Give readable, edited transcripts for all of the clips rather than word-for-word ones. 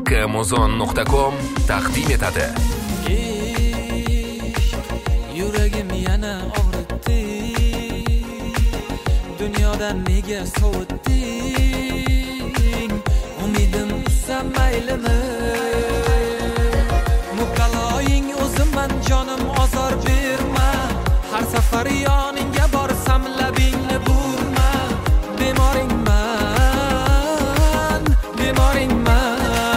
kmuzon.com taqdim etadi. Yuragim yana og'ritdi. Dunyodan nega sovutding? Umidim usam maylimi? Muqaloying o'zimman, jonim ozor berma. Har safar yoningga borsam labingni burma. Bemoringman, bemoringman.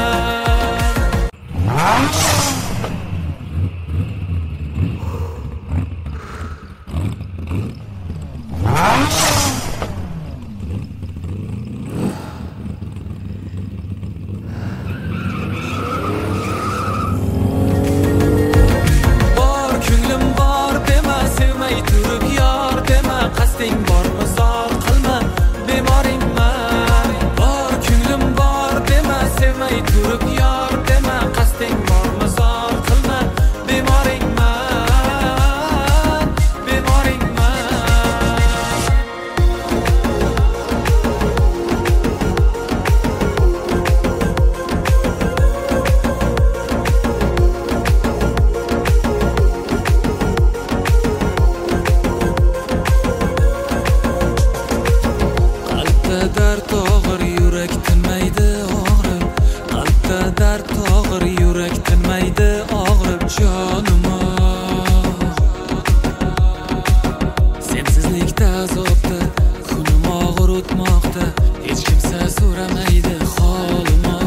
Sensizlikda azobda kunim og'ir o'tmoqda, hech kimsa so'ramaydi holima.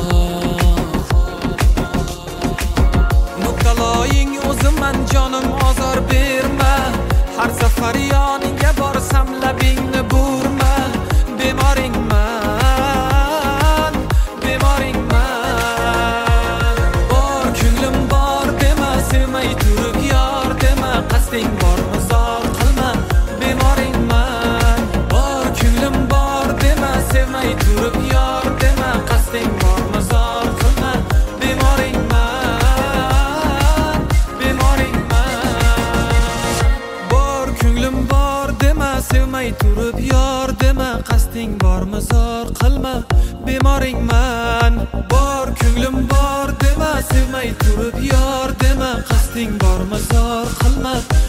Muqtaloying o'zimman, jonim ozor berma. Har safar yoningga borsam labingni burma. Bemoringman, bemoringman. Bor ko'nglim bor dema, sevmay turib yor dema, qasding bormi zor qilma. Bemoringman, bor ko'nglim bor dema, sevmay turib yor dema, qasding bormi zor qilma. Bemoringman, bemoringman. Bor ko'nglim bor dema, sevmay turib yor dema, qasding bormi zor qilma. Bemoringman, bor ko'nglim bor dema, sevmay turib yor dema, qasding bormi zor qilma.